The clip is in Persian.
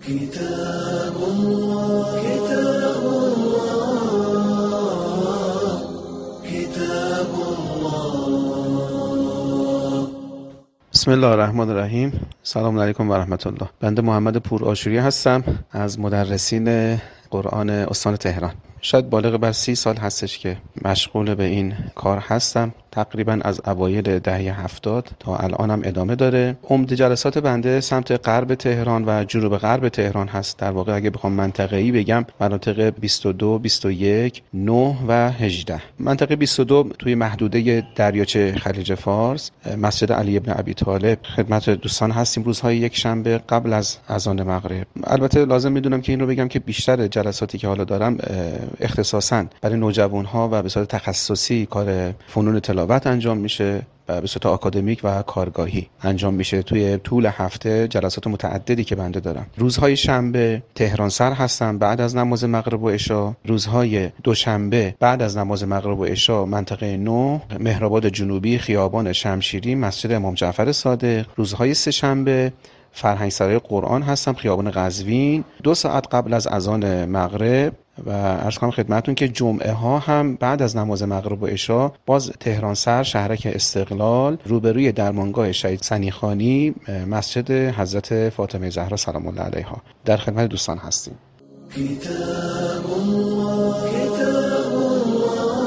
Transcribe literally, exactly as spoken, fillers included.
كتاب الله كتاب الله كتاب الله. بسم الله الرحمن الرحیم. سلام علیکم و رحمت الله. بنده محمد پور آشوری هستم از مدرسین قرآن استان تهران. شاید بالغ بر سی سال هستش که مشغول به این کار هستم. تقریبا از اوایل دهه هفتاد تا الانم ادامه داره. عمده جلسات بنده سمت غرب تهران و جنوب غرب تهران هست. در واقع اگه بخوام منطقه‌ای بگم مناطق بیست و دو، بیست و یک، نه و هجده. منطقه بیست و دو توی محدوده دریاچه خلیج فارس، مسجد علی ابن ابی طالب خدمت دوستان هستیم روزهای یک شنبه قبل از اذان مغرب. البته لازم میدونم که این رو بگم که بیشتر جلساتی که حالا دارم اختصاصاً برای نوجوان‌ها و به صورت تخصصی کار فنون تلاوت انجام میشه و به صورت آکادمیک و کارگاهی انجام میشه. توی طول هفته جلسات متعددی که بنده دارم. روزهای شنبه تهران سر هستم بعد از نماز مغرب و عشا. روزهای دوشنبه بعد از نماز مغرب و عشا منطقه نه، مهرآباد جنوبی، خیابان شمشیری، مسجد امام جعفر صادق. روزهای سه شنبه فرهنگ سرای قرآن هستم، خیابان قزوین، دو ساعت قبل از اذان مغرب. و عرض کنم خدمتتون که جمعه ها هم بعد از نماز مغرب و عشا باز تهران سر، شهرک استقلال، روبروی درمانگاه شهید سنیخانی، مسجد حضرت فاطمه زهرا سلام الله علیها در خدمت دوستان هستیم. كتاب الله كتاب الله